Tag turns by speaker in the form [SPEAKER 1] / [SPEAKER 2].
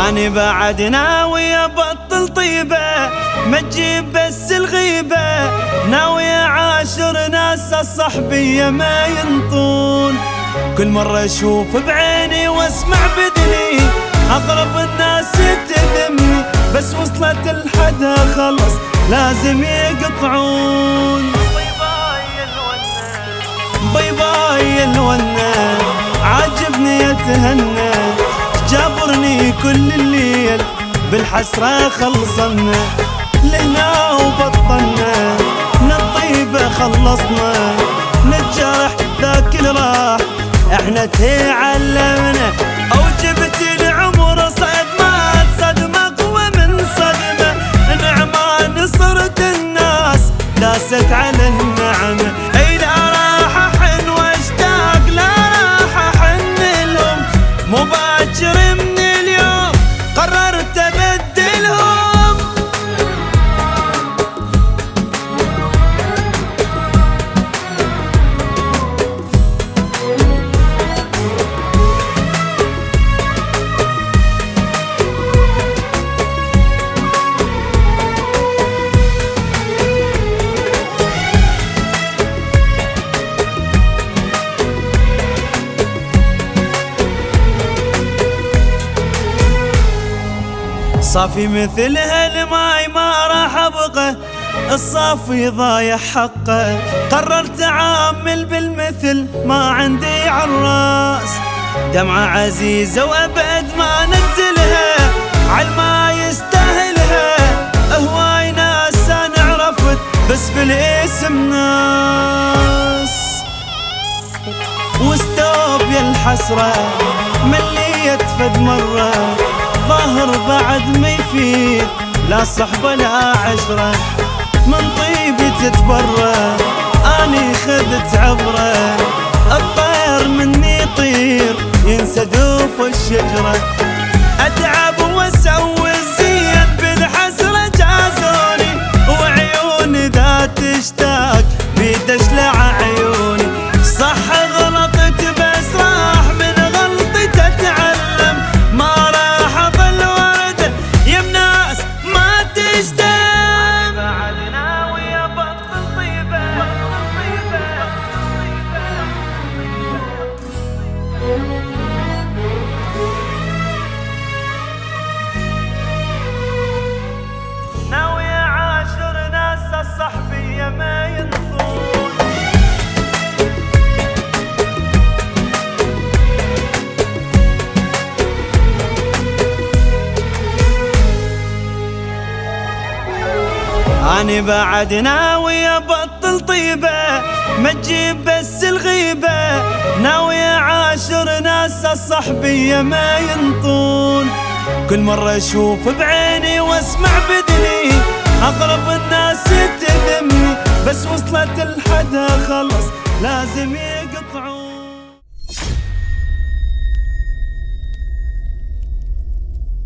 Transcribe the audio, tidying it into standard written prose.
[SPEAKER 1] أنا بعد ناوي أبطل طيبة، ما تجيب بس الغيبة. ناوي أعاشر ناس الصحبية ما ينطون، كل مرة أشوف بعيني واسمع بذني أقرب الناس تذمني، بس وصلت الحدها خلص لازم يقطعون. باي باي الونة عاجبني يتهنى، جابرني كل الليل بالحسرة خلصنا، لهنا وبطلنا من الطيبة خلصنا، من الجرح ذاك اللي راح احنا تعلمنا. او جبت العمر صدمات، صدمة اقوى من صدمة، نعمة نصرت الناس داست على النعمة. اي لا راح احن واشتاق، لا راح احن لهم، مباشر من اليوم قررت ابدلهم. صافي مثل هالماي ما راح ابقى، الصافي ضايع حقه، قررت اعامل بالمثل ما عندي عالراس. دمعة عزيزة وابد ما ننزلها، عالما يستاهلها. هواي ناس انا عرفت بس بالاسم ناس، واستوب يا الحسرة مليت فد مرة، ظاهر بعد ما يفيد لا صحبة لا عشرة، من طيبي تتبرى اني خذت عبرة. الطير مني يطير ينسى دوف الشجرة، اتعب واسوي الزين بالحسرة جازوني، وعيوني ذا تشتاق بتشلع عيوني. صح غلطت بس راح من غلطي تتعلم، ما راح اظل ورد يمناس ما تشتم. بعد ناوي ابطل طيبة، ناوي اعاشر ناس الصحبية ما ينطون. أنا بعد ناوي أبطل طيبة، ما تجيب بس الغيبة. ناوي أعاشر ناس الصحبية ما ينطون، كل مرة أشوف بعيني واسمع بذني أقرب الناس تذمني، بس وصلت الحدها خلص لازم